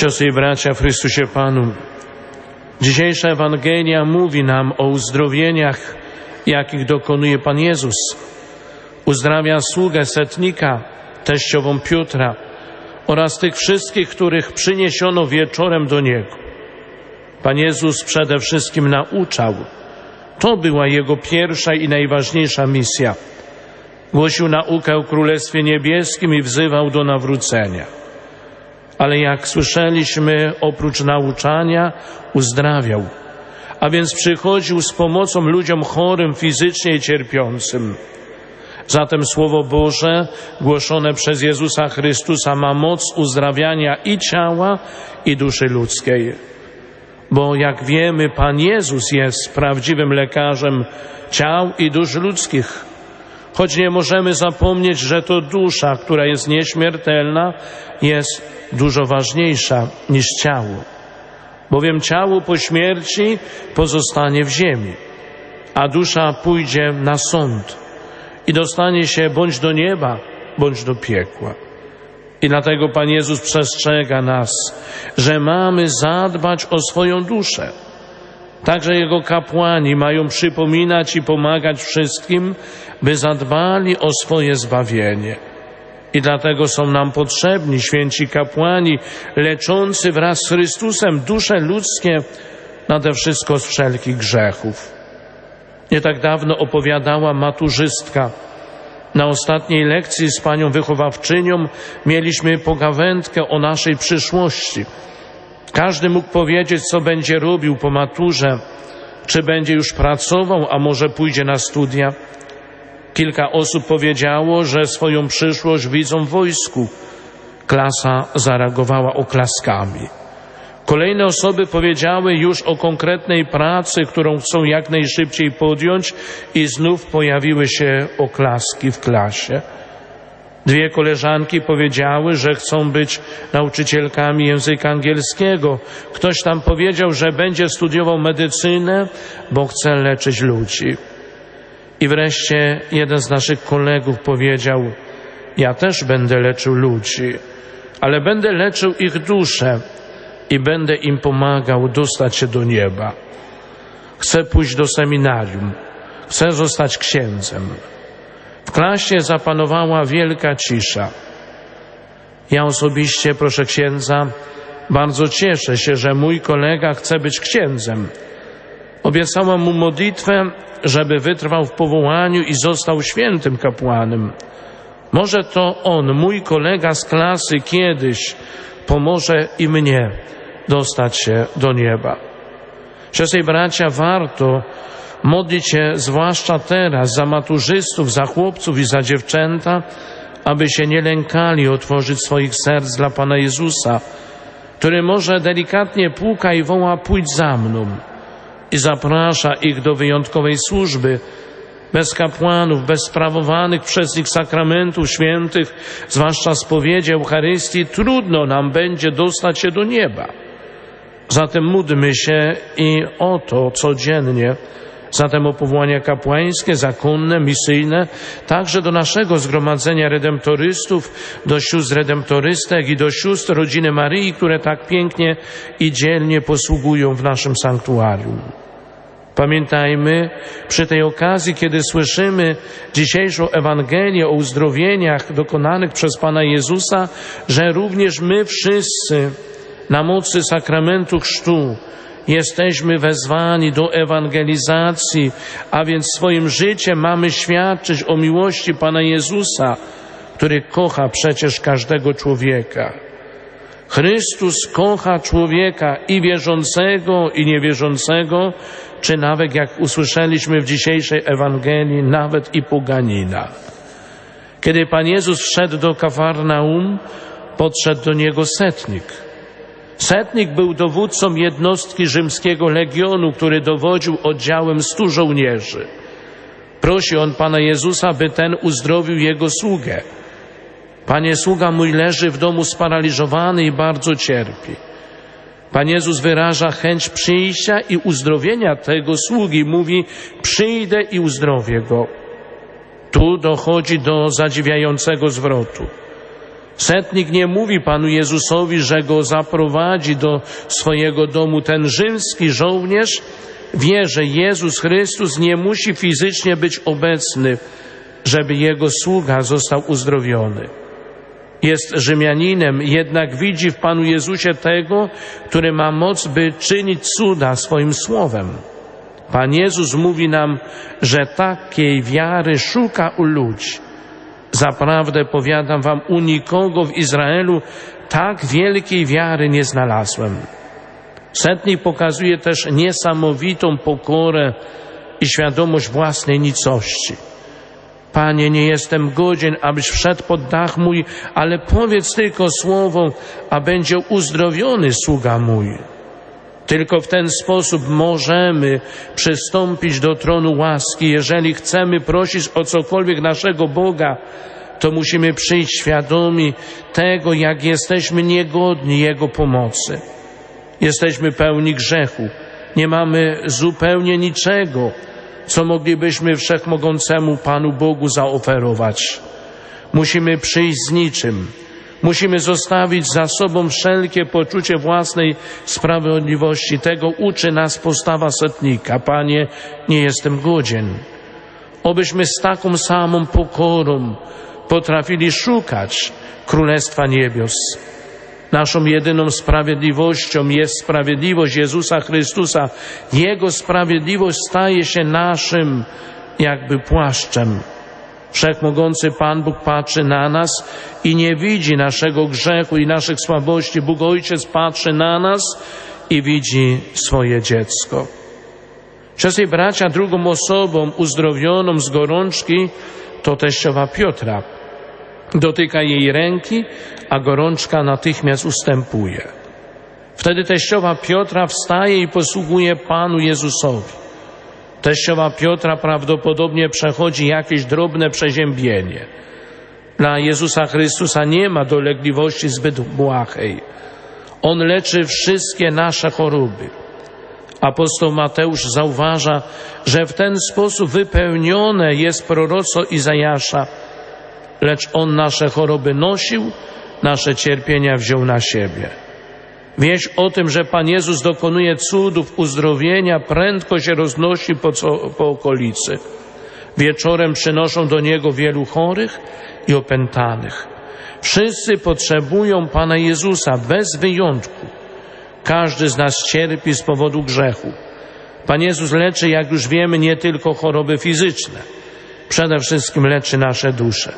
Siostry i bracia w Chrystusie Panu, dzisiejsza Ewangelia mówi nam o uzdrowieniach, jakich dokonuje Pan Jezus. Uzdrawia sługę setnika, teściową Piotra oraz tych wszystkich, których przyniesiono wieczorem do Niego. Pan Jezus przede wszystkim nauczał. To była Jego pierwsza i najważniejsza misja. Głosił naukę o Królestwie Niebieskim i wzywał do nawrócenia. Ale jak słyszeliśmy, oprócz nauczania uzdrawiał, a więc przychodził z pomocą ludziom chorym fizycznie i cierpiącym. Zatem Słowo Boże głoszone przez Jezusa Chrystusa ma moc uzdrawiania i ciała, i duszy ludzkiej. Bo jak wiemy, Pan Jezus jest prawdziwym lekarzem ciał i dusz ludzkich. Choć nie możemy zapomnieć, że to dusza, która jest nieśmiertelna, jest dużo ważniejsza niż ciało. Bowiem ciało po śmierci pozostanie w ziemi, a dusza pójdzie na sąd i dostanie się bądź do nieba, bądź do piekła. I dlatego Pan Jezus przestrzega nas, że mamy zadbać o swoją duszę. Także Jego kapłani mają przypominać i pomagać wszystkim, by zadbali o swoje zbawienie. I dlatego są nam potrzebni święci kapłani, leczący wraz z Chrystusem dusze ludzkie, nade wszystko z wszelkich grzechów. Nie tak dawno opowiadała maturzystka. Na ostatniej lekcji z panią wychowawczynią mieliśmy pogawędkę o naszej przyszłości. Każdy mógł powiedzieć, co będzie robił po maturze, czy będzie już pracował, a może pójdzie na studia. Kilka osób powiedziało, że swoją przyszłość widzą w wojsku. Klasa zareagowała oklaskami. Kolejne osoby powiedziały już o konkretnej pracy, którą chcą jak najszybciej podjąć, i znów pojawiły się oklaski w klasie. Dwie koleżanki powiedziały, że chcą być nauczycielkami języka angielskiego. Ktoś tam powiedział, że będzie studiował medycynę, bo chce leczyć ludzi. I wreszcie jeden z naszych kolegów powiedział: ja też będę leczył ludzi, ale będę leczył ich duszę i będę im pomagał dostać się do nieba. Chcę pójść do seminarium, chcę zostać księdzem. W klasie zapanowała wielka cisza. Ja osobiście, proszę księdza, bardzo cieszę się, że mój kolega chce być księdzem. Obiecałam mu modlitwę, żeby wytrwał w powołaniu i został świętym kapłanem. Może to on, mój kolega z klasy, kiedyś pomoże i mnie dostać się do nieba. Siostry i bracia, warto modlić się zwłaszcza teraz za maturzystów, za chłopców i za dziewczęta, aby się nie lękali otworzyć swoich serc dla Pana Jezusa, który może delikatnie puka i woła: pójdź za mną, i zaprasza ich do wyjątkowej służby. Bez kapłanów, bez sprawowanych przez nich sakramentów świętych, zwłaszcza spowiedzi Eucharystii, trudno nam będzie dostać się do nieba. Zatem módlmy się i o to codziennie, zatem o powołania kapłańskie, zakonne, misyjne, także do naszego zgromadzenia redemptorystów, do sióstr redemptorystek i do sióstr rodziny Maryi, które tak pięknie i dzielnie posługują w naszym sanktuarium. Pamiętajmy przy tej okazji, kiedy słyszymy dzisiejszą Ewangelię o uzdrowieniach dokonanych przez Pana Jezusa, że również my wszyscy na mocy sakramentu chrztu jesteśmy wezwani do ewangelizacji, a więc swoim życiem mamy świadczyć o miłości Pana Jezusa, który kocha przecież każdego człowieka. Chrystus kocha człowieka i wierzącego, i niewierzącego, czy nawet, jak usłyszeliśmy w dzisiejszej Ewangelii, nawet i poganina. Kiedy Pan Jezus wszedł do Kafarnaum, podszedł do Niego setnik. Setnik był dowódcą jednostki rzymskiego legionu, który dowodził oddziałem 100 żołnierzy. Prosi on Pana Jezusa, by ten uzdrowił jego sługę. Panie, sługa mój leży w domu sparaliżowany i bardzo cierpi. Pan Jezus wyraża chęć przyjścia i uzdrowienia tego sługi. Mówi: przyjdę i uzdrowię go. Tu dochodzi do zadziwiającego zwrotu. Setnik nie mówi Panu Jezusowi, że go zaprowadzi do swojego domu. Ten rzymski żołnierz wie, że Jezus Chrystus nie musi fizycznie być obecny, żeby jego sługa został uzdrowiony. Jest Rzymianinem, jednak widzi w Panu Jezusie tego, który ma moc, by czynić cuda swoim słowem. Pan Jezus mówi nam, że takiej wiary szuka u ludzi. Zaprawdę powiadam wam, u nikogo w Izraelu tak wielkiej wiary nie znalazłem. Setnik pokazuje też niesamowitą pokorę i świadomość własnej nicości. Panie, nie jestem godzien, abyś wszedł pod dach mój, ale powiedz tylko słowo, a będzie uzdrowiony sługa mój. Tylko w ten sposób możemy przystąpić do tronu łaski. Jeżeli chcemy prosić o cokolwiek naszego Boga, to musimy przyjść świadomi tego, jak jesteśmy niegodni Jego pomocy. Jesteśmy pełni grzechu. Nie mamy zupełnie niczego, co moglibyśmy Wszechmogącemu Panu Bogu zaoferować. Musimy przyjść z niczym. Musimy zostawić za sobą wszelkie poczucie własnej sprawiedliwości. Tego uczy nas postawa setnika. Panie, nie jestem godzien. Obyśmy z taką samą pokorą potrafili szukać Królestwa Niebios. Naszą jedyną sprawiedliwością jest sprawiedliwość Jezusa Chrystusa. Jego sprawiedliwość staje się naszym jakby płaszczem. Wszechmogący Pan Bóg patrzy na nas i nie widzi naszego grzechu i naszych słabości. Bóg Ojciec patrzy na nas i widzi swoje dziecko. Siostry i bracia, drugą osobą uzdrowioną z gorączki to teściowa Piotra. Dotyka jej ręki, a gorączka natychmiast ustępuje. Wtedy teściowa Piotra wstaje i posługuje Panu Jezusowi. Teściowa Piotra prawdopodobnie przechodzi jakieś drobne przeziębienie. Dla Jezusa Chrystusa nie ma dolegliwości zbyt błahej. On leczy wszystkie nasze choroby. Apostoł Mateusz zauważa, że w ten sposób wypełnione jest proroctwo Izajasza. Lecz On nasze choroby nosił, nasze cierpienia wziął na siebie. Wieść o tym, że Pan Jezus dokonuje cudów uzdrowienia, prędko się roznosi po okolicy. Wieczorem przynoszą do Niego wielu chorych i opętanych. Wszyscy potrzebują Pana Jezusa, bez wyjątku. Każdy z nas cierpi z powodu grzechu. Pan Jezus leczy, jak już wiemy, nie tylko choroby fizyczne. Przede wszystkim leczy nasze dusze.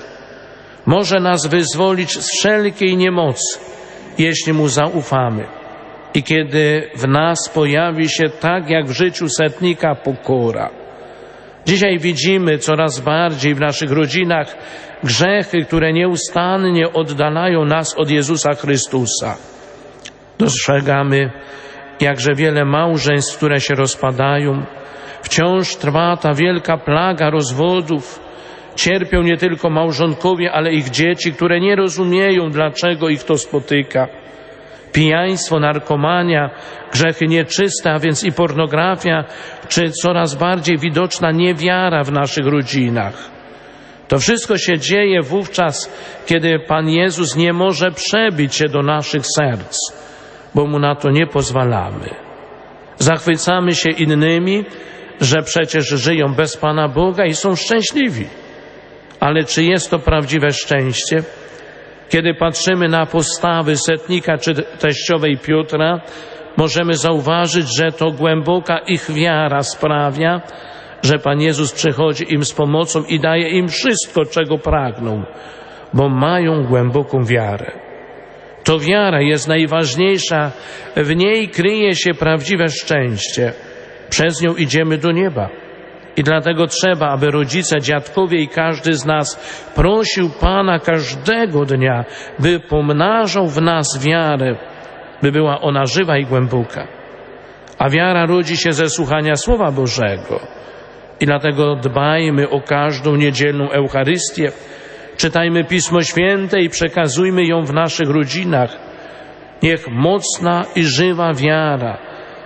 Może nas wyzwolić z wszelkiej niemocy, jeśli Mu zaufamy. I kiedy w nas pojawi się, tak jak w życiu setnika, pokora. Dzisiaj widzimy coraz bardziej w naszych rodzinach grzechy, które nieustannie oddalają nas od Jezusa Chrystusa. Dostrzegamy, jakże wiele małżeństw, które się rozpadają. Wciąż trwa ta wielka plaga rozwodów. Cierpią nie tylko małżonkowie, ale ich dzieci, które nie rozumieją, dlaczego ich to spotyka. Pijaństwo, narkomania, grzechy nieczyste, a więc i pornografia, czy coraz bardziej widoczna niewiara w naszych rodzinach. To wszystko się dzieje wówczas, kiedy Pan Jezus nie może przebić się do naszych serc, bo Mu na to nie pozwalamy. Zachwycamy się innymi, że przecież żyją bez Pana Boga i są szczęśliwi. Ale czy jest to prawdziwe szczęście? Kiedy patrzymy na postawy setnika czy teściowej Piotra, możemy zauważyć, że to głęboka ich wiara sprawia, że Pan Jezus przychodzi im z pomocą i daje im wszystko, czego pragną, bo mają głęboką wiarę. To wiara jest najważniejsza, w niej kryje się prawdziwe szczęście. Przez nią idziemy do nieba. I dlatego trzeba, aby rodzice, dziadkowie i każdy z nas prosił Pana każdego dnia, by pomnażał w nas wiarę, by była ona żywa i głęboka. A wiara rodzi się ze słuchania Słowa Bożego. I dlatego dbajmy o każdą niedzielną Eucharystię, czytajmy Pismo Święte i przekazujmy ją w naszych rodzinach. Niech mocna i żywa wiara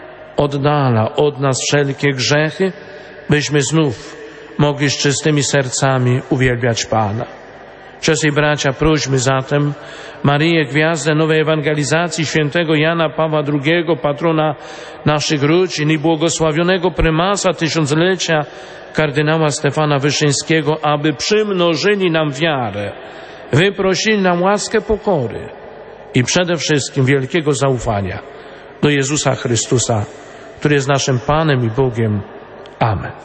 oddala od nas wszelkie grzechy, byśmy znów mogli z czystymi sercami uwielbiać Pana. Siostry i bracia, prośmy zatem Maryję, gwiazdę nowej ewangelizacji, świętego Jana Pawła II, patrona naszych rodzin i błogosławionego prymasa tysiąclecia, kardynała Stefana Wyszyńskiego, aby przymnożyli nam wiarę, wyprosili nam łaskę pokory i przede wszystkim wielkiego zaufania do Jezusa Chrystusa, który jest naszym Panem i Bogiem. Amen.